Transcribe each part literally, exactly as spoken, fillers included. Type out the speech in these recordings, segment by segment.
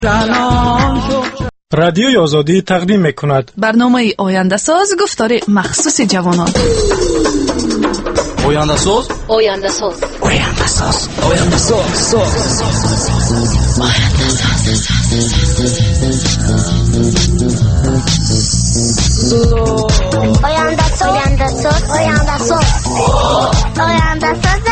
رادیوی آزادی تقدیم میکند برنامه آینده ساز گفتار مخصوص جوانان. آینده ساز آینده ساز آینده ساز آینده ساز آینده ساز آینده ساز آینده ساز آینده ساز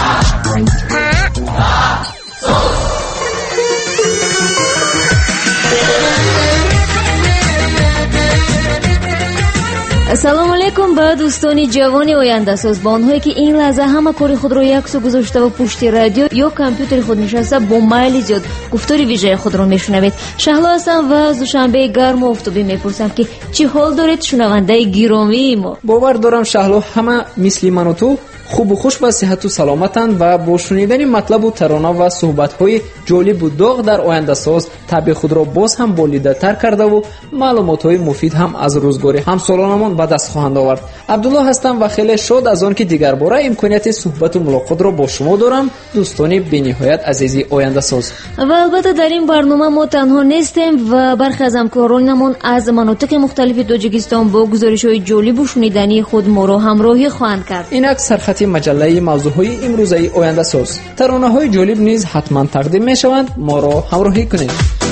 салому алейкум ба дӯстони ҷавони ояндасоз, ба онҳое ки ин лаҳза ҳама кори худро яксу гузошта ва пушти радио ё компютери худ нишаста бо майли зиёд гуфтори вижаи худро мешунавед. Шаҳло ҳастам ва аз душанбеи гарму офтобӣ мепурсам ки чӣ ҳол доред шунавандаи гиромии мо. бовар дорам шаҳло ҳама мисли ману ту хубу хуш ва сиҳату саломатанд ва бо шунидани матлабу тарона ва суҳбатҳои ҷолибу доғ дар ояндасоз таби худро боз ҳам болидатар кардаву маълумотҳои муфид ҳам аз рӯзгори ҳамсолонамон ба даст хоҳанд овард. абдулло ҳастам ва хеле шод аз он ки дигарбора имконияти суҳбату мулоқотро бо шумо дорам, дӯстони бениҳоят азизи ояндасоз. ва албатта дар ин барнома мо танҳо нестем ва бархе аз ҳамкоронамон аз манотиқи мухталифи тоҷикистон бо гузоришҳои ҷолибу шунидании худ моро ҳамроҳӣ хоҳанд кард. инак сархати маҷаллаи мавзӯъҳои имрӯзаи ояндасоз. таронаҳои ҷолиб низ ҳатман тақдим мешаванд. моро ҳамроҳӣ кунед.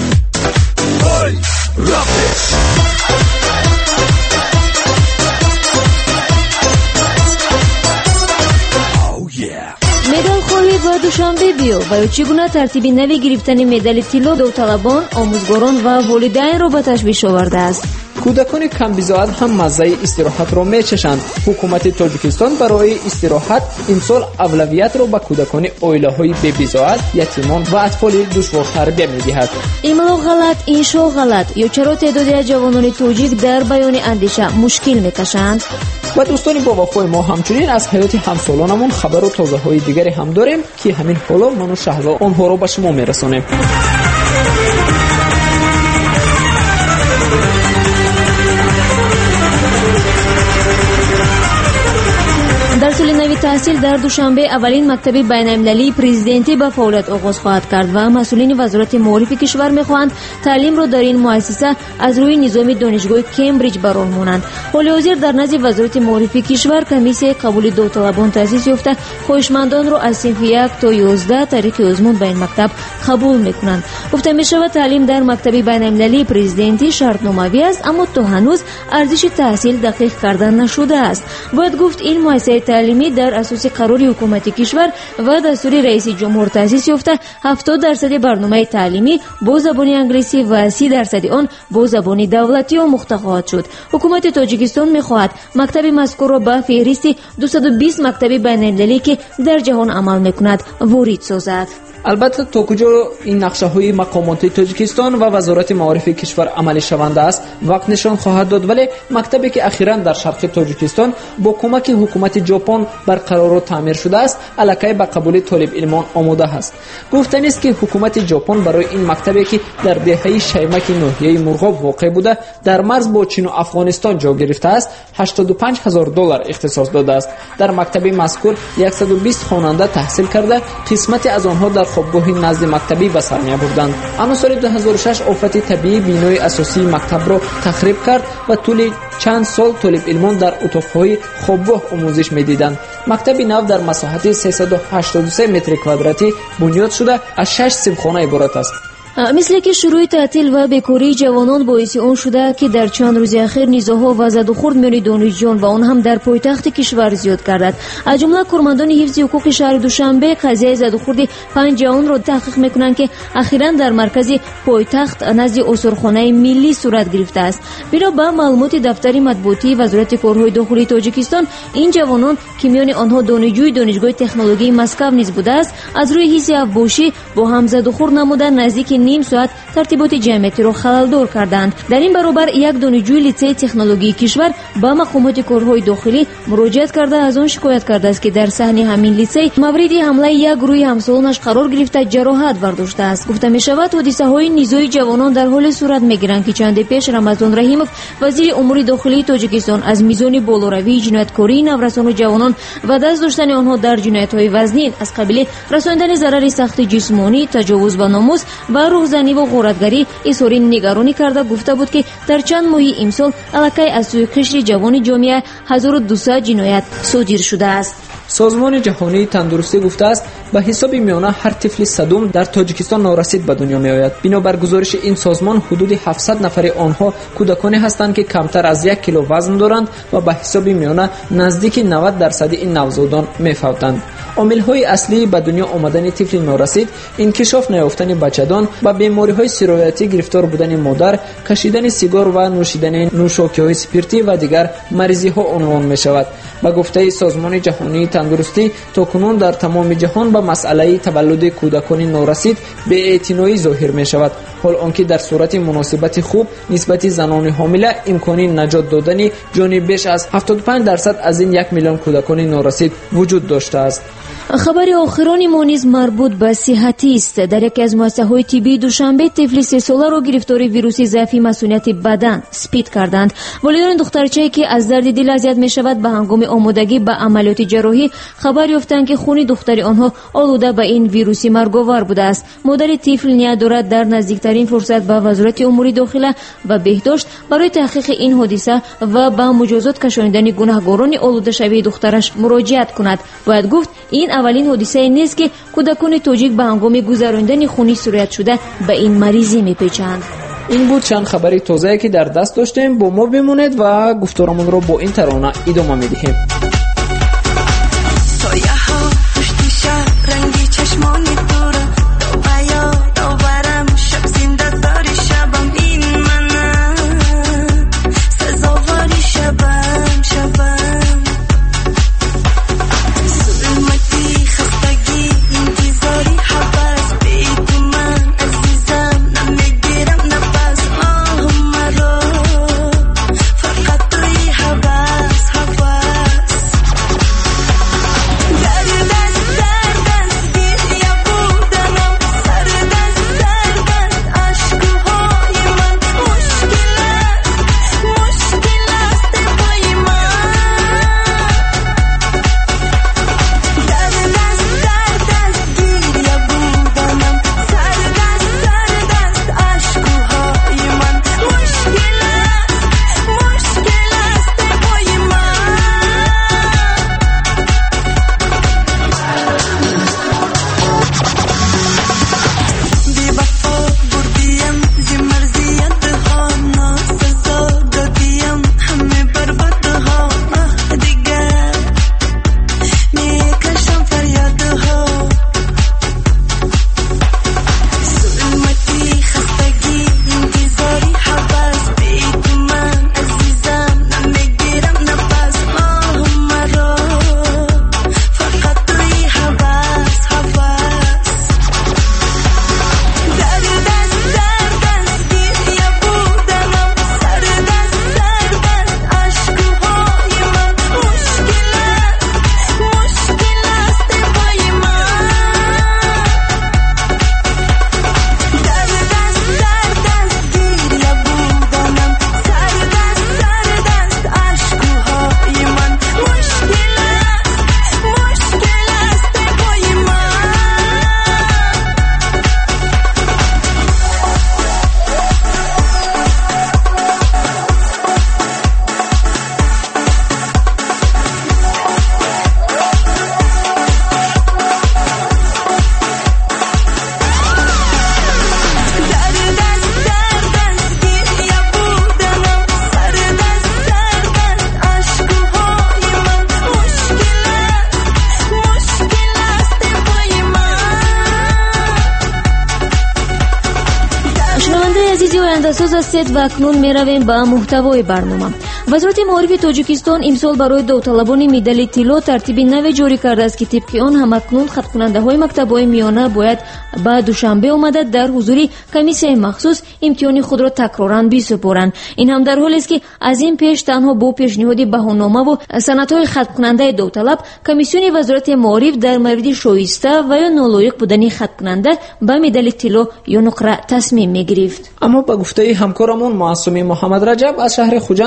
медалхоҳӣ ба душанбе биё ва ё чӣ гуна тартиби нави гирифтани медали тилло довталабон, омӯзгорон ва волидайнро ба ташвиш овардааст. кӯдакони камбизоат ҳам маззаи истироҳатро мечашанд. ҳукумати тоҷикистон барои истироҳат имсол авлавиятро ба кӯдакони оилаҳои бебизоат, ятимон ва атфоли душвортарбия медиҳад. имло ғалат, иншо ғалат. ё чаро теъдоди аз ҷавонони тоҷик дар баёни андеша мушкил мекашанд? ва дӯстони бовафои мо ҳамчунин аз ҳаёти ҳамсолонамон хабару тозаҳои дигаре ҳам дорем ки ҳамин ҳоло ману шаҳло онҳоро ба шумо мерасонем. дар соли нави таҳсил дар душанбе аввалин мактаби байналмилалии президентӣ ба фаъолият оғоз хоҳад кард ва масъулини вазорати маорифи кишвар мехоҳанд таълимро дар ин муассиса аз рӯи низоми донишгоҳи Кембридж ба роҳ монанд. ҳоли ҳозир дар назди вазорати маорифи кишвар комиссияи қабули довталабон таъсис ёфта хоҳишмандонро аз синфи як то ёздаҳ тариқи озмун ба ин мактаб қабул мекунанд. гуфта мешавад таълим дар мактаби байналмилалии президентӣ шартномавӣ аст, аммо то ҳанӯз арзиши таҳсил дақиқ карда нашудааст. бояд гуфт ин муассисаи таълимӣ дар асоси қарори ҳукумати кишвар ва дастури раиси ҷумҳур таъсис ёфта ҳафтод дарсади барномаи таълимӣ бо забони англисӣ ва си дарсади он бо забони давлатӣ омӯхта хоҳад шуд. ҳукумати тоҷикистон мехоҳад мактаби мазкурро ба феҳристи дусаду бист мактаби байналмилалӣ ки дар ҷаҳон амал мекунад ворид созад. албатта то куҷо ин нақшаҳои мақомоти тоҷикистон ва вазорати маорифи кишвар амалӣ шаванда аст вақт нишон хоҳад дод, вале мактабе ки ахиран дар шарқи тоҷикистон бо кӯмаки ҳукумати ҷопон барқарору таъмир шудааст, аллакай ба қабули толибилмон омода аст. гуфтанист ки ҳукумати ҷопон барои ин мактабе ки дар деҳаи шаймаки ноҳияи мурғоб воқеъ буда дар марз бо чину афғонистон ҷо гирифтааст, ҳаштоду панҷ ҳазор доллар ихтисос додааст. дар мактаби мазкур яксаду бист хонанда таҳсил карда, қисмате аз онҳо дар хобгоҳи назди мактабӣ ба сар мебурданд. аммо соли ду ҳазору шаш офати табиӣ бинои асосии мактабро тахриб кард ва тӯли чанд сол толибилмон дар утоқҳои хобгоҳ омӯзиш медиданд. мактаби нав дар масоҳати сесаду ҳаштоду се метри квадратӣ бунёд шуда аз шаш симхона иборат аст. мисле ки шурӯи таътил ва бекории ҷавонон боиси он шуда ки дар чанд рӯзи ахир низоҳо ва задухурд миёни донишҷӯён ва он ҳам дар пойтахти кишвар зиёд гардад. аз ҷумла кормандони ҳифзи ҳуқуқи шаҳри душанбе қазияи задухурди панҷ ҷавонро таҳқиқ мекунанд ки ахиран дар маркази пойтахт назди осорхонаи миллӣ сурат гирифтааст. бино ба маълумоти дафтари матбуотии вазорати корҳои дохилии тоҷикистон, ин ҷавонон ки миёни онҳо донишҷӯи донишгоҳи технологии Москав низ будааст, аз рӯи ҳисси авбошӣ бо ҳам задухурд намуда наздики ним соат тартиботи ҷамъиятиро халалдор карданд. дар ин баробар як донишҷӯи литсеи технологии кишвар ба мақомоти корҳои дохилӣ муроҷиат карда аз он шикоят кардааст ки дар саҳни ҳамин литсей мавриди ҳамлаи як гурӯҳи ҳамсолонаш қарор гирифта ҷароҳат вардоштааст. гуфта мешавад ҳодисаҳои низои ҷавонон дар ҳоле сурат мегиранд ки чанде пеш Рамазон Раҳимов, вазири умури дохилии Тоҷикистон, аз мизони болоравии ҷинояткории наврасону ҷавонон ва даст доштани онҳо дар ҷиноятҳои вазнин аз қабили расонидани зарари сахти ҷисмонӣ, таҷовуз ба номус ва روحزنی و غارتگری اظهار نگرانی کرده گفته بود که در چند ماه امسال الکی از سوی قشر جوان جامعه هزار و دویست جنایت صادر شده است. سازمان جهانی تندرستی گفته است به حساب میانه هر طفل صدم در تاجیکستان نورسید به دنیا می آید. بنابر گزارش این سازمان حدود هفتصد نفر آنها کودکانی هستند که کمتر از یک کیلو وزن دارند و به حساب میانه نزدیک نود درصد این نوزادان میفوتند. عامل‌های اصلی به دنیا آمدن طفل نورسید انکشاف نیافتن بچه‌دان و بیماری‌های سرایتی، گرفتار بودن مادر، کشیدن سیگار و نوشیدن نوشاکی‌های اسپریتی و دیگر مریضی‌ها عنوان می‌شود. با گفته سازمان جهانی تندرستی تاکنون در تمام جهان به مسئله تولد کودکان نورسید بی‌اعتنایی ظاهر می‌شود، حال آنکه در صورت مناسبت خوب نسبت زنان حامله امکانی نجات دادن جان بیش از هفتاد و پنج درصد از این یک میلیون کودکان نورسید وجود داشته است. خبر آخرانی ما نیز مربوط به صحتی است. در یکی از مؤسسه‌های طبی دوشنبه طفل سه ساله را گرفتار ویروس ضعف مسئولیت بدن اسپید کردند. والدین دخترچه‌ای که از درد دل اذیت می‌شود به هنگام آمادگی به عملیات جراحی خبر یافتند که خون دختر آنها آلوده به این ویروس مرگاور بوده است. مادر طفل نیاز دارد در نزدیکترین فرصت به وزارت امور داخله و بهداشت برای تحقیق این حادثه و به مجازات کشانیدن گناهکاران آلوده شوی دخترش مراجعت کند. باید گفت این اولین حادثه نیست که کودکان تاجیک به هنگام گذراندن خونی سرایت شده به این مریضی میپیچند. این بود چند خبری تازه که در دست داشتیم. با ما بمونید و گفتارمون رو با این ترانه ادامه میدهیم. اندازه است و اکنون میرویم به محتوای برنامه. وزارت معارف تاجیکستان امسال برای داوطلبان مدال طلا ترتیب نو جاری کرده است که طبق آن هم اکنون خط‌کننده‌های مکتب‌های میانه باید به دوشنبه آمده در حضور کمیسیون مخصوص امتحان خود را تکراراً بسپارند. این هم در حالی است که از این پیش تنها با پیشنهاد بهانه‌نامه و سندهای خط‌کننده داوطلب کمیسیون وزارت معارف در مورد شایسته و یا نالایق بودن خط‌کننده به مدال طلا یا نقره تصمیم می‌گرفت. اما با گفته همکارمون معصومی محمد رجب از شهر خوجند این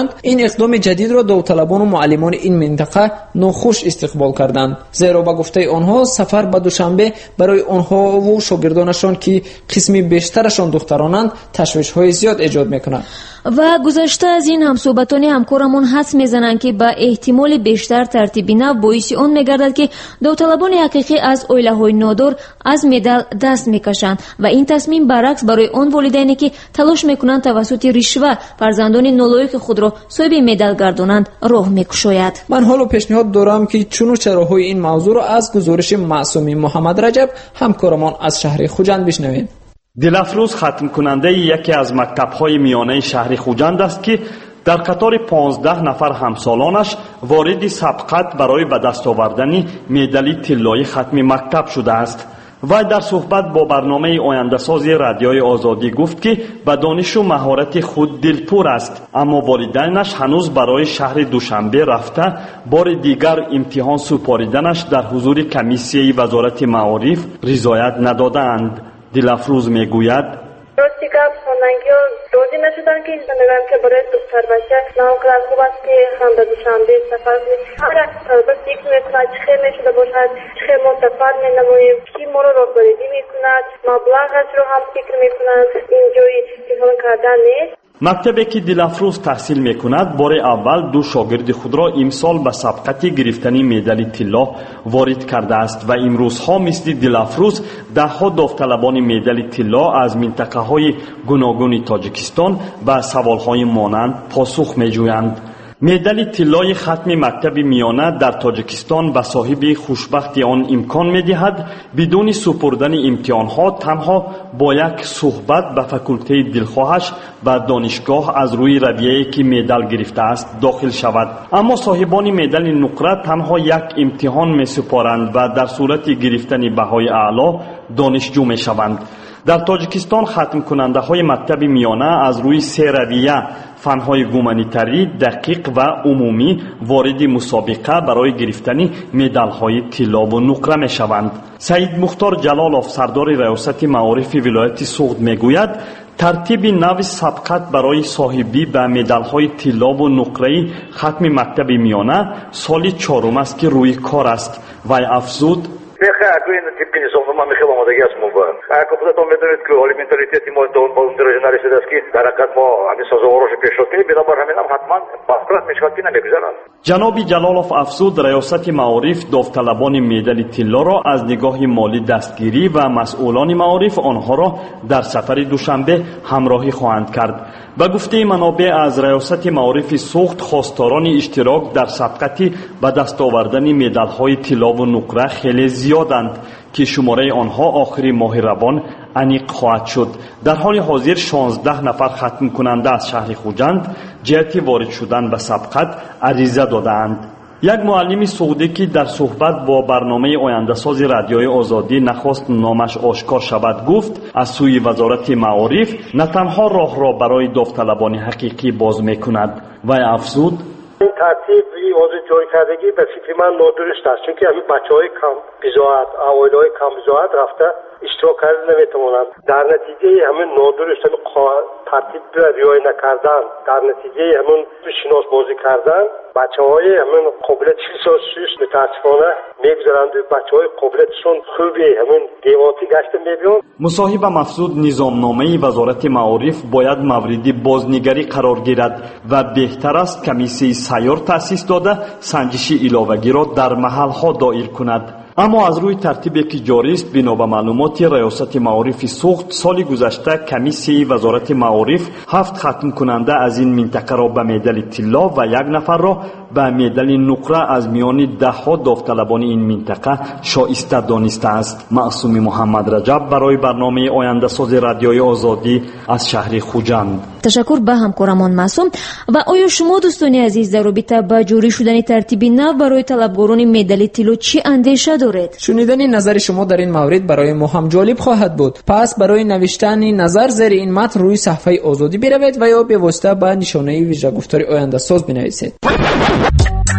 اقدام جدید را داوطلبان و معلمان این منطقه ناخوش استقبال کردند، زیرا با گفته آنها سفر به دوشنبه برای آنها و شاگردانشان که قسمی بیشترشان دخترانند تشویش‌های زیاد ایجاد می‌کند. و گذشته از این همصحبتان همکارمون حدس میزنند که به احتمال بیشتر ترتیب نو باعث آن میگردد که داوطلبان حقیقی از عائله‌های نادار از مدال دست میکشند و این تصمیم برعکس برای آن والدینی که تلاش میکنند توسط رشوه فرزندان نالایق خود را صاحب مدال گردانند راه میکشاید. من حالا پیشنهاد دارم که چون و چراهای این موضوع را از گزارش معصومی محمد رجب همکارمان از شهر خوجند بشنویم. دلافروز ختم کننده یکی از مکتب‌های میانه شهر خوجند است که در قطار پانزده نفر همسالانش وارد سبقت برای به دست آوردن مدال طلایی ختم مکتب شده است. و در صحبت با برنامه آینده‌سازی رادیوی آزادی گفت که به دانش و مهارت خود دلپور است، اما والدینش هنوز برای شهر دوشنبه رفته بار دیگر امتحان سپاریدنش در حضور کمیسیه وزارت معارف رضایت ندادند. دلافروز میگوید راستی که خواندگی ها راضی نشدن که میگن که برای دختر بچه نامقدر خوب است که هم به دوشنبه سفر کنید. هر یک طالبه فکر میکند چه خیر میشده باشد، چه خیر ما سفر مینماییم، کی ما رو راهبری میکند، مبلغش رو هم فکر میکنند، این جایی امتحان کردن نیست. مکتبی که دلافروز تحصیل میکند بار اول دو شاگرد خود را امسال به سبقت گرفتن مدال طلا وارد کرده است و امروزها مثل دلافروز ده ها داوطلبان مدال طلا از منطقه های گوناگون تاجیکستان به سوال های مانند پاسخ میجویند. مدال طلای ختم مکتب میانه در تاجیکستان به صاحب خوشبخت آن امکان می‌دهد بدون سپردن امتحان‌ها تنها با یک صحبت به فاکولته دلخواهش و دانشگاه از روی رویه‌ای که مدال گرفته است داخل شود. اما صاحبان مدال نقره تنها یک امتحان می‌سپارند و در صورت گرفتن بهای اعلی دانشجو می‌شوند. در تاجیکستان ختم کننده های مکتب میانه از روی سه رویه فنهای گومانیتری دقیق و عمومی وارد مسابقه برای گرفتن مدال های طلا و نقره می شوند. سید مختار جلالوف سردار ریاست معارف ولایت سوغد می گوید ترتیب نو سبقت برای صاحبی به مدال های طلا و نقره ختم مکتب میانه سال چهارم است که روی کار است و افزود میخواه اگه این تیپی نیستم من میخواه آمادگی است موبایل اگه خودتون میدونید که حالی منتالیتی ما دون با اون درجه نرسیده است که در حقیقت ما همین سازوارش پیشرفت کنیم بنابر همین هم حتما باسکلات میشکل نمیگذارند. جناب جلالوف افزود ریاست معارف داوطلبان مدال طلا را از نگاه مالی دستگیری و مسئولان معارف آنها را در سفر دوشنبه همراهی خواهند کرد. به گفته منابع از ریاست معارف سوخت خواستاران اشتراک در سبقت به دست آوردن مدال های طلا و نقره خیلی زیادند که شماره آنها آخر ماه روان انیق خواهد شد. در حال حاضر شانزده نفر ختم کننده از شهر خوجند جهت وارد شدن به سبقت عریضه دادند. یک معلم سعودی که در صحبت با برنامه آینده‌ساز رادیوی آزادی نخواست نامش آشکار شود گفت از سوی وزارت معارف نه تنها راه را برای داوطلبان حقیقی باز می‌کند و افزود این ترتیب واضح جای کردگی به فکر من نادرست است چون که همین بچه‌های کم بزاعت اوایل‌های کم بزاعت رفته اشتراک کردن نمیتوانند. در نتیجه همین نادرست همین ترتیب رعایت نکردن در نتیجه همین شناس بازی کردن بچه‌های همین قابلیت شش سال شش متاسفانه میگذارند و بچه‌های قابلیتشون خوبی همین دیواتی گشت میبیان. مصاحب مفسود نظامنامه وزارت معارف باید مورد بازنگری قرار گیرد و بهتر است کمیسیه سیار تأسیس داده سنجش علاوگی را در محل‌ها دایر کند. اما از روی ترتیبی که جاری است بنا به معلومات ریاست معارف سوخت سال گذشته کمیسیه وزارت معارف هفت ختم کننده از این منطقه را به مدال طلا و یک نفر را به مدال نقره از میان ده ها داوطلبان این منطقه شایسته دانسته است. معصوم محمد رجب برای برنامه آینده‌ساز رادیوی آزادی از شهر خوجند. تشکر به همکارمان معصوم. و آیا شما دوستان عزیز در رابطه با جاری شدن ترتیب نو برای طلبکاران مدال طلا چه اندیشه دارید؟ شنیدن نظر شما در این مورد برای ما هم جالب خواهد بود. پس برای نوشتن نظر زیر این متن روی صفحه آزادی بروید و یا به واسطه با نشانه ویژه گفتار آینده‌ساز بنویسید.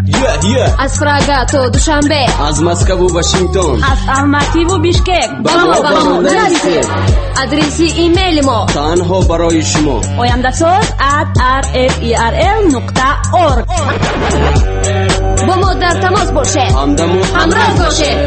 yeah, yeah. از پراگا تا دوشنبه، از مسکو و واشنگتن، از الماتی و بیشکک. با ما با ما نرسید. آدرس ایمیل ما تنها برای شما oyandasaz at r f e r l nokta org. با ما در تماس باشه، همدمو همراه باشه.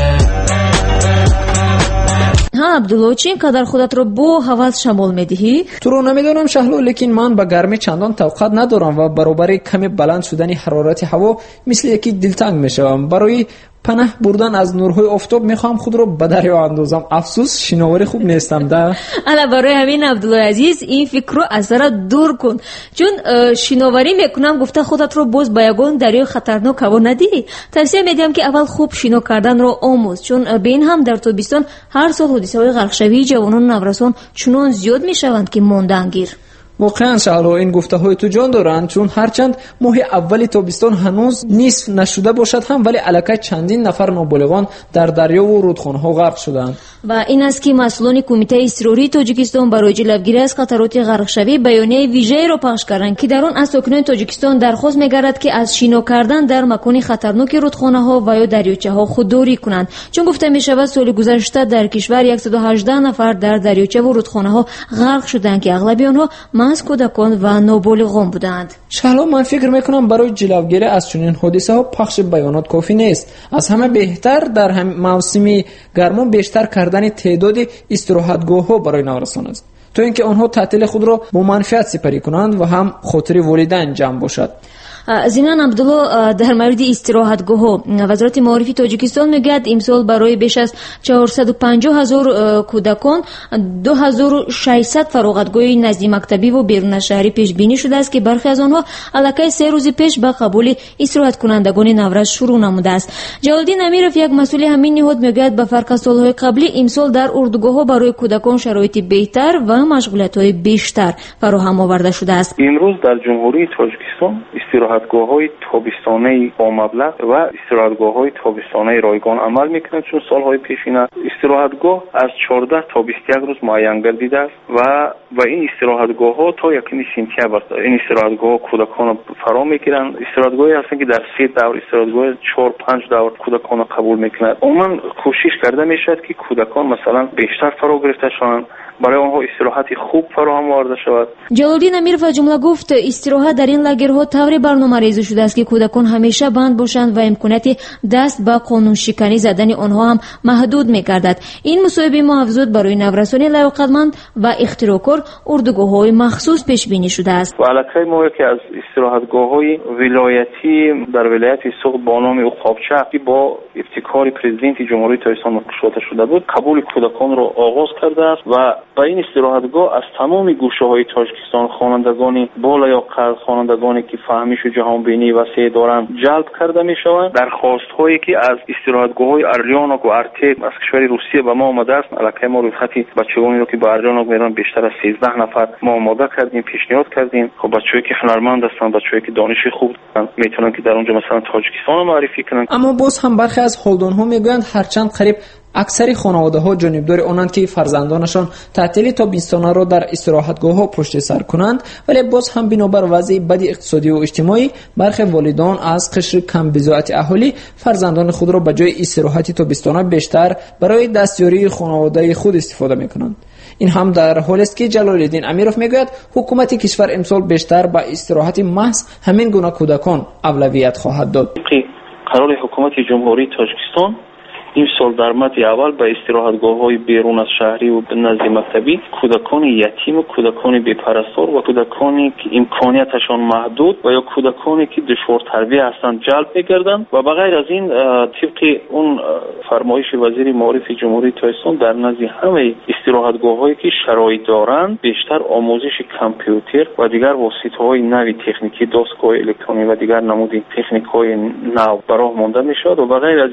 ها عبدالله، چی اینقدر خودت رو با حواس شمال میدهی؟ تو رو نمیدونم شهلو، لیکن من به گرمی چندان توقع ندارم و برابر کمی بلند شدن حرارت هوا مثل یکی دلتنگ میشم. برای پناه بردن از نورهای آفتاب میخوام خود رو به دریا اندازم. افسوس شناوری خوب نیستم ده. الا برای همین عبدالله عزیز این فکر رو از سرت دور کن، چون شناوری میکنم گفته خودت رو باز به یگان دریا خطرناک هوا ندی. توصیه میدم که اول خوب شنا کردن رو آموز، چون به این هم در تابستان هر سال حادثه های غرق شوی جوانان نورسان چنان زیاد میشوند که ماندنگیر. واقعا شهلا این گفته های تو جان دارند، چون هرچند ماه اول تابستان هنوز نصف نشده باشد هم ولی الکی چندین نفر نابالغان در دریا و رودخانه ها غرق شدند. و این است که مسئولان کمیته اضطراری تاجیکستان برای جلوگیری از خطرات غرق شوی بیانیه ویژه‌ای را پخش کردند که در آن از ساکنان تاجیکستان درخواست می‌گردد که از شنا کردن در مکان خطرناک رودخانه ها و یا دریاچه ها خودداری کنند، چون گفته می‌شود سال گذشته در کشور صد و هجده نفر در دریاچه و رودخانه ها غرق شدند که اغلب آنها از کودکان و نابالغان بودند. شهلا من فکر میکنم برای جلوگیری از چنین حادثه ها پخش بیانات کافی نیست. از همه بهتر در هم موسم گرما بیشتر کردن تعداد استراحتگاه ها برای نورسان است، تا اینکه آنها تعطیل خود را با منفعت سپری کنند و هم خاطر والدین جمع باشد. زینان عبدالله، در مورد استراحتگاه ها وزارت معارف تاجیکستان میگوید امسال برای بیش از چهارصد و پنجاه هزار کودکان دو هزار و ششصد فراغتگاه نزد مکتبی و بیرون شهری پیش بینی شده است که برخی از آنها الکی سه روز پیش به قبول استراحت کنندگان نوروز شروع نموده است. جلالدین امیرов یک مسئول همین نهاد میگوید به فرق از سالهای قبلی امسال در اردوگاه ها برای کودکان شرایط بهتر و مشغولیت های بیشتر فراهم آورده شده است. امروز در جمهوری تاجیکستان استراحتگاه‌های تابستانه با مبلغ و استراحتگاه‌های تابستانه رایگان عمل می‌کنند، چون سال‌های پیشین استراحتگاه از چهارده تا بیست و یک روز معین گردیده است و و این استراحتگاه‌ها تا یکم سپتامبر این استراحتگاه‌ها کودکان فرا می‌گیرند. استراحتگاهی هستند که در سه دور استراحتگاه چهار پنج دور کودکان قبول می‌کنند. عموما کوشش کرده می‌شود که کودکان مثلا بیشتر فرا گرفته شوند، برای آنها استراحت خوب فراهم آورده شود. جلالدین امیرov از جمله گفت استراحت در این لاگرها طوری برنامه‌ریزی شده است که کودکان همیشه بند باشند و امکانات دست به قانون شکنی زدن آنها هم محدود می‌گردد. این مصاحبه محافظات برای نورسان لیاقتمند و اختراعکار اردوگاه‌های مخصوص پیش بینی شده است. و الکی ما که از استراحتگاه‌های ولایتی در ولایت سوق با نام عقابچه که با ابتکار پرزیدنت جمهوری تاجیکستان مشروط شده بود قبول کودکان را آغاز کرده است و با این استراحتگاه از تمام گوشه‌های تاجیکستان خوانندگان بالا یا قد خوانندگانی که فهمیش و جهان بینی وسیع دارند جلب کرده می‌شوند. درخواست‌هایی که از استراحتگاه‌های ارلیانوک و ارتک از کشور روسیه به ما آمده است، الکی ما رویخطی بچگانی رو که به ارلیانوک میرن بیشتر از سیزده نفر ما آماده کردیم، پیشنهاد کردیم. خب بچه‌ای که هنرمند هستند، بچه‌ای که دانش خوب دارند میتونن که در اونجا مثلا تاجیکستان معرفی کنن. اما باز هم برخی از هولدون‌ها میگویند هرچند قریب اکثر خانواده‌ها جانبدار آنند که فرزندانشان تعطیل تابستانه را در استراحتگاه‌ها پشت سر کنند، ولی باز هم بنابر وضع بد اقتصادی و اجتماعی برخی والدان از قشر کم بضاعت اهالی فرزندان خود را به جای استراحت تابستانه بیشتر برای دستیاری خانواده خود استفاده می‌کنند. این هم در حالی است که جلالدین امیرov میگوید حکومت کشور امسال بیشتر به استراحت محض همین گونه کودکان اولویت خواهد داد. قرار حکومت جمهوری تاجیکستان این سال در مد اول به استراحتگاه‌های بیرون از شهری و نزد مکتبی کودکان یتیم و کودکان بی‌پرستار و کودکانی که امکاناتشان محدود و یا کودکانی که دشوار تربیه هستند جلب می‌گردند و بغیر از این طبق اون فرمایش وزیر معارف جمهوری تاجیکستان در نزد همه استراحتگاه‌هایی که شرایط دارند بیشتر آموزش کامپیوتر و دیگر واسطه‌های نوی تکنیکی، دستگاه الکترونیکی و دیگر نمودی تکنیک‌های نو براه مانده می‌شود و بغیر از این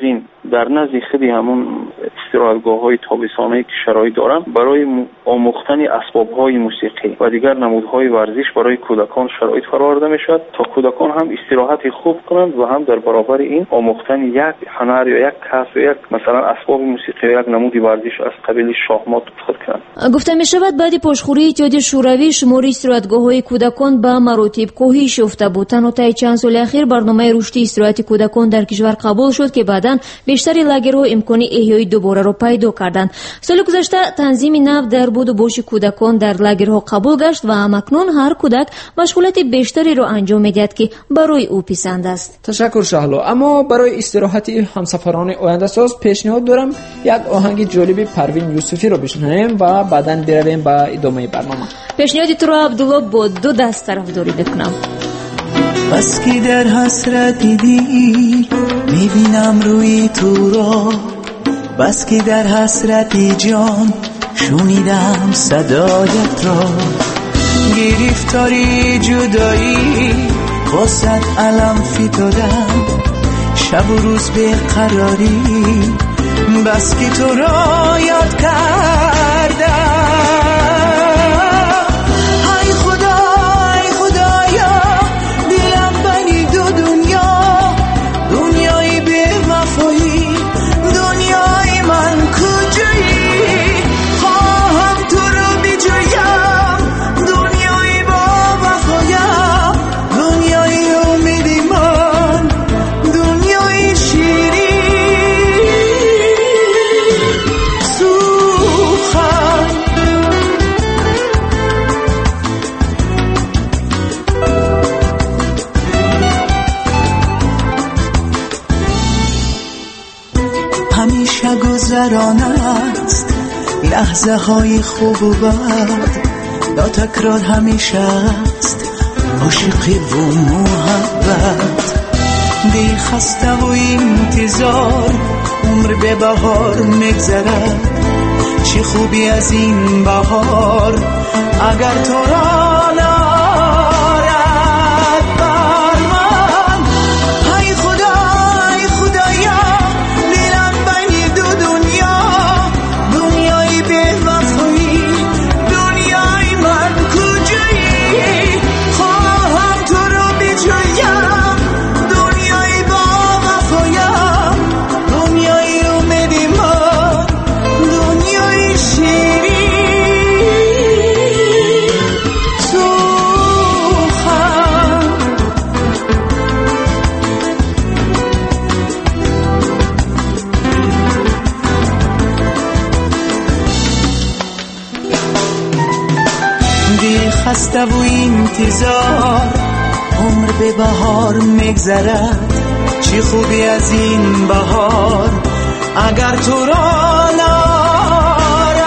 در نزد خودی همون استراحتگاه‌های تابستانه‌ای که شرایط دارم برای آموختن اسباب‌های موسیقی و دیگر نمودهای ورزش برای کودکان شرایط فراورده می‌شود تا کودکان هم استراحت خوب کنند و هم در برابر این آموختن یک هنر یا یک کسب یا یک مثلا اسباب موسیقی یا یک نمود ورزش از قبیل شاهمات خود کنند. گفته می‌شود بعد پشتخوری اتحادیه شوروی شمار استراحتگاه‌های کودکان به مراتب کاهش یافته بود. تنها طی چند سال اخیر برنامه رشد استراحت کودکان در کشور قبول شد که بعداً بیشتر لاگرها امکان احیای دوباره را پیدا کردند. سال گذشته تنظیم نو در بود و باش کودکان در لاگرها قبول گشت و همکنون هر کودک مشغولیت بیشتری را انجام می‌دهد که برای او پسند است. تشکر شهلا. اما برای استراحت همسفران آینده ساز پیشنهاد دارم یک آهنگ جالب پروین یوسفی را بشنویم و بعداً برویم به ادامه برنامه. پیشنهاد تو را عبدالله با دو دست طرفداری بکنم. بس که در حسرت دیر میبینم روی تو را، بس که در حسرت جان شنیدم صدایت را، گرفتاری جدایی واسد علم فتادم، شب و روز بیقراری بس که تو را یاد کردم. همیشه گذرانت لحظه های خوب و بد، لا تکرار همیشه است عاشقی و محبت، دی خسته و انتظار عمر به بهار میگذرد، چه خوبی از این بهار اگر تو را خسته و انتظار عمر به بهار میگذرد، چه خوبی از این بهار اگر تو را نارد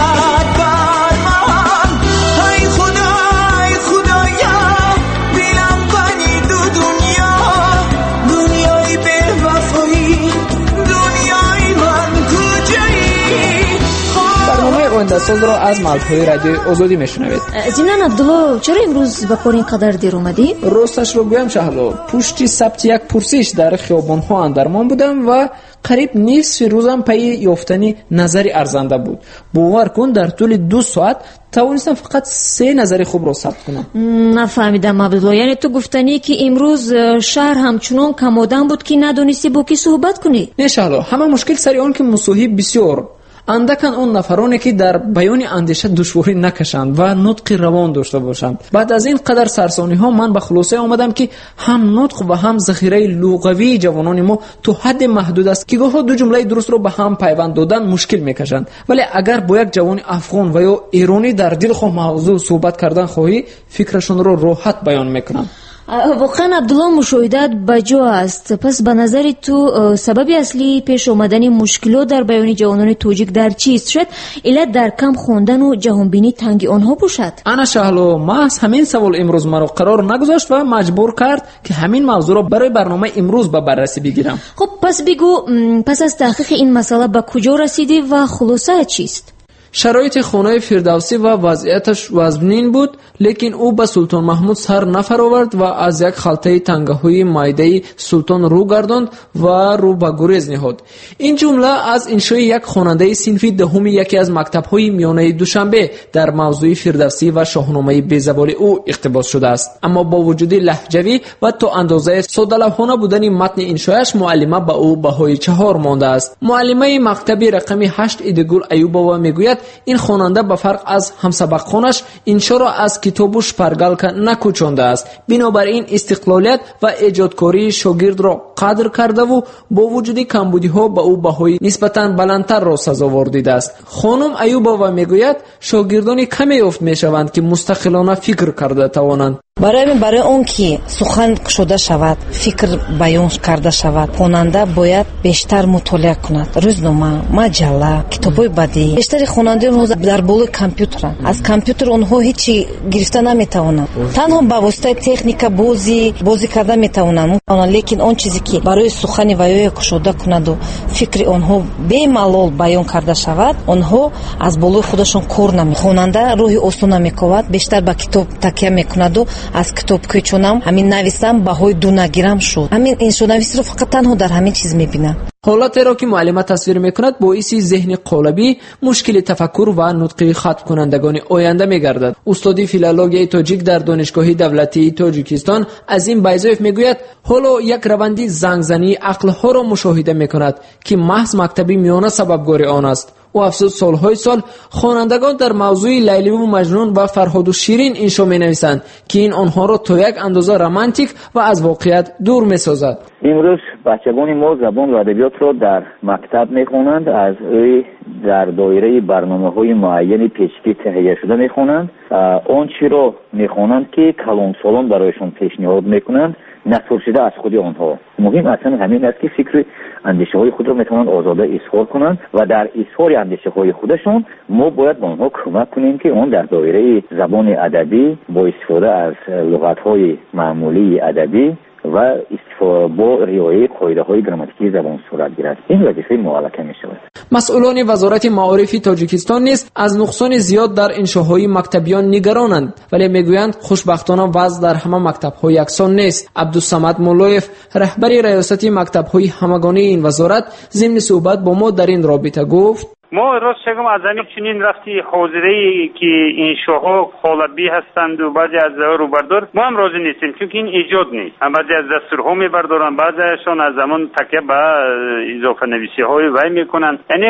بر من. ای خدا ای خدایا دلم بنی دو دنیا، دنیای به وفایی دنیای من کجایی. برنامه آینده ساز را از ملک‌های رادیوی آزادی میشنوید. زینان عبدالله چرا امروز به کار اینقدر دیر اومدی؟ راستش رو بگویم شهلا، پشت ثبت یک پرسش در خیابان‌ها اندرمان بودم و قریب نصف روزم پی یافتن نظری ارزنده بود. باور کن در طول دو ساعت توانستم فقط سه نظر خوب را ثبت کنم. نفهمیدم عبدالله، یعنی تو گفتنی که امروز شهر همچنان کم آدم بود که ندونستی با کی صحبت کنی؟ نه شهلا، همه مشکل سر آن که مصاحب بسیار اندکن اون نفرانی که در بیان اندیشه دشواری نکشند و نطق روان داشته باشند. بعد از این قدر سرسانی ها من به خلاصه آمدم که هم نطق و هم ذخیره لغوی جوانان ما تو حد محدود است که گاهی دو جمله درست رو به هم پیوند دادن مشکل میکشند، ولی اگر با یک جوان افغان و یا ایرانی در دل خود موضوع صحبت کردن خواهی فکرشون رو راحت بیان میکنند. واقعا عبدالله مشاهدت بجا است. پس به نظر تو سبب اصلی پیش آمدن مشکلات در بیان جوانان توجیک در چیست؟ شاید علت در کم خواندن و جهانبینی تنگ آنها باشد. انا شهلا محض همین سوال امروز مرا قرار نگذاشت و مجبور کرد که همین موضوع را برای برنامه امروز به بررسی بگیرم. خب پس بگو پس از تحقیق این مسئله به کجا رسیدی و خلاصه چیست؟ شرایط خانه فردوسی و وضعیتش وزنین بود، لیکن او به سلطان محمود سر نفرآورد و از یک خلطه تنگه‌های مایده سلطان رو گرداند و رو به گریز نهاد. این جمله از انشای یک خواننده صنفی دهم یکی از مکتب‌های میانه دوشنبه در موضوع فردوسی و شاهنامه بی‌زبان او اقتباس شده است. اما با وجود لهجوی و تا اندازه ساده‌لوحانه بودن متن انشایش، معلمه به او بهای چهار مانده است. معلمه مکتبی رقم هشت ایدگل ایوبова میگوید این خواننده به فرق از همسبقانش انشا را از کتابش پرگل نکوچانده است. بنابراین استقلالیت و ایجادکاری شاگرد را قدر کرده و با وجود کمبودی‌ها به او بهای نسبتاً بلندتر را سزاوار دیده است. خانم ایوبова میگوید شاگردان کمی یافت میشوند که مستقلانه فکر کرده توانند. برای من برای اون که سخن شده شود، فکر بیان کرده شود، خواننده باید بیشتر مطالعه کند. روزنامه، مجله، کتاب‌های بدیعی. بیشتر خواننده اونها در بالای کامپیوترن. از کامپیوتر اونها هیچی گرفته نمیتوانند. تنها با واسطه تکنیک بازی بازی کرده میتوانند. لیکن اون چیزی که برای سخن ویای کشوده کند و فکر اونها بی‌ملال بیان کرده شود، اونها از بالای خودشون کار نمی. خواننده روحی آسون نمیکند، بیشتر به کتاب تکیه میکند و از کتاب کوچونم همین نویسم بهای دو نگیرم شد. همین انشانویسی رو فقط تنها در همین چیز میبینم. حالتی را که معلمه تصویر میکند باعث ذهن قالبی، مشکل تفکر و نطقی ختم کنندگان آینده میگردد. استادی فیلولوژی تاجیک در دانشگاه دولتی تاجیکستان عظیم بیضایف میگوید حالا یک روندی زنگزنی عقل ها را مشاهده میکند که محض مکتبی میانه سببگار آن است. و افسوس سالهای سال خوانندگان در موضوع لیلی و مجنون و فرهاد و شیرین انشا می نویسند که این آنها را تا یک اندازه رمانتیک و از واقعیت دور می سازد. امروز بچگان ما زبان و ادبیات را در مکتب می خوانند، از اوی در دایره برنامه‌های معین پیشکی تهیه شده می خوانند. آن چی را می خوانند که کلام سالان برایشان پیشنهاد می کنند نپرسیده از خود آنها. مهم اصلا همین است که فکر اندیشه های خود را میتونند آزاده اظهار کنند و در اظهار اندیشه های خودشون ما باید به آنها کمک کنیم که آن در دایره زبان ادبی با استفاده از لغت های معمولی ادبی و استفاده با رعایت قاعده های گراماتیکی زبان صورت گیرد. این وظیفه معلقه می شود. مسئولان وزارت معارف تاجیکستان نیز از نقصان زیاد در انشاهای مکتبیان نگرانند، ولی میگویند خوشبختانه وضع در همه مکتب‌ها یکسان نیست. عبدالصمد مولایف، رهبر ریاست مکتب‌های همگانی این وزارت، ضمن صحبت با ما در این رابطه گفت: ما راست شگم از همین چنین رفتی حاضری که این شاها خالبی هستند و بعضی از رو بردار ما هم راضی نیستیم، چون این ایجاد نیست. هم بعضی از دستورها میبردارن، بعضیشون از زمان تکیه به اضافه نویسی های وی میکنن. یعنی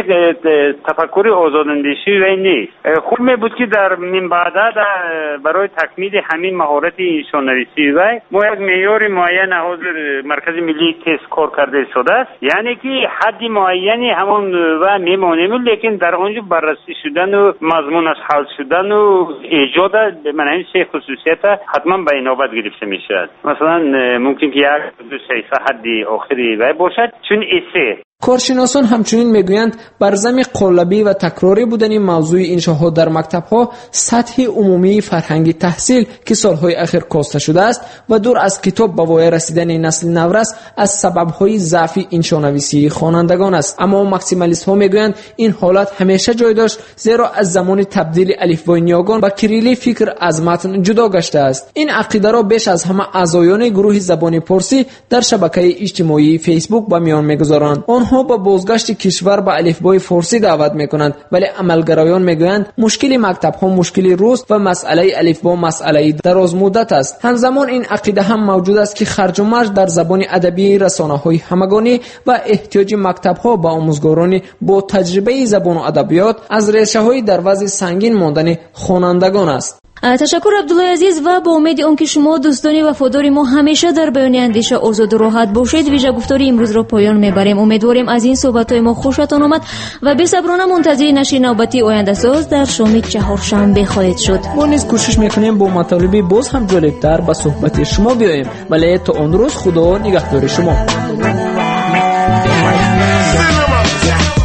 تفکر آزاداندیشی وی نیست. خوب می بود که در من بعد برای تکمیل همین مهارت انشا نویسی وی ما یک معیار معین حاضر مرکز ملی تست کار کرده شده است، یعنی که حد معینی همون و میمونیم، لیکن در اونجا بررسی شدن و مضمونش حل شدن و ایجاد به معنی سه خصوصیت حتما به نوبت گرفته میشد. مثلا ممکن که یک دو سه حدی آخری و باشد، چون اسه کارشناسان همچنین میگویند بر ضمن قالبی و تکراری بودن موضوع انشاها در مکتب‌ها سطح عمومی فرهنگی تحصیل که سالهای اخیر کاسته شده است و دور از کتاب به وای رسیدن نسل نورس از سبب‌های ضعف انشانویسی خوانندگان است. اما ماکسیمالیست‌ها میگویند این حالت همیشه جای داشت، زیرا از زمان تبدیل الفبای نیاگان و کریلی فکر از متن جدا گشته است. این عقیده را بیش از همه اعضایان گروه زبان پارسی در شبکه اجتماعی فیسبوک به میان میگذارند. آنها با بازگشت کشور به الفبای فارسی دعوت میکنند، ولی عملگرایان میگویند مشکل مکتب‌ها مشکل روز و مسئله الفبا مسئله دراز مدت است. همزمان این عقیده هم موجود است که خرج و مرج در زبان ادبی رسانه‌های همگانی و احتیاج مکتب‌ها به آموزگاران با تجربه زبان و ادبیات از ریشه‌های در وضع سنگین ماندن خوانندگان است. تشکر عبدالله عزیز و با امید آنکه شما دوستان وفادار ما همیشه در بیان اندیشه آزاد و راحت باشید، ویژه گفتاری امروز را پایان میبریم. امیدواریم از این صحبت‌های ما خوشتان آمد و بی‌صبرانه منتظر نشر نوبتی آینده ساز در شام چهارشنبه خواهید شد. ما نیز کوشش میکنیم با مطالبی باز هم جالبتر به صحبت شما بیاییم. ولی تا اون روز خدا نگهدار شما.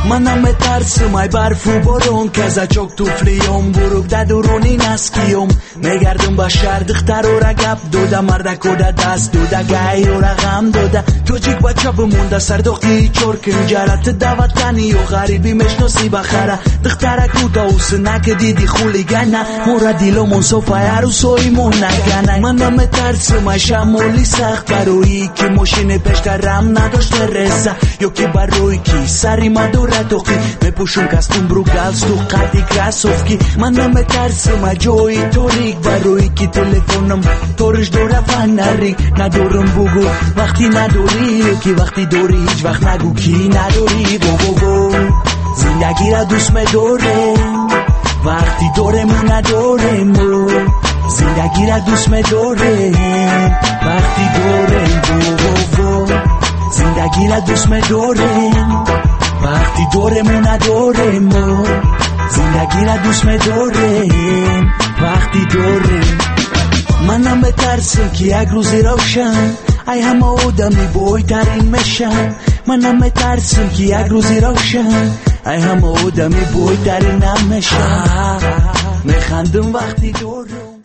منم میترسم ای برف و بارون که از چوک توفلیم بروک ده درونی نسکیم میگردم با شهر دختر و رگب دوده مردک و ده دست دوده گهی و رقم دوده تو جیک بچه بمونده سردختی چرکن جرات دوتنی و غریبی مشناسی بخره دخترک رو داوسه نکه دیدی خولی گنه مورا دیلمون صفحه عروسایمون نگنه منم میترسم ای شمولی سخت برویی که ماشین پشترم نداشته رسه یا که بروی کی سری مدوره توقی میپوشون کستون برو گلز تو قدی کراسوفکی منم میترسم جایی توریک بروی کی تلفنم تورش دوره فنریک ندارم بگو وقتی نداری یا که وقتی دوری هیچ وقت نگو کی نداری بو بو بو زندگی را دوست میداره وقتی دورمون نداریم زندگی را دوست میداره وقتی دورم بو بو بو زندگی را دوست میداریم وقتی دورمون نداریم زندگی را دوست میداریم وقتی دورم منم بترسم که یک روزی روشن ای همه آدمی بایترین میشن منم بترسم که یک روزی روشن ای همه آدمی بایترین نمیشن میخندم وقتی دورم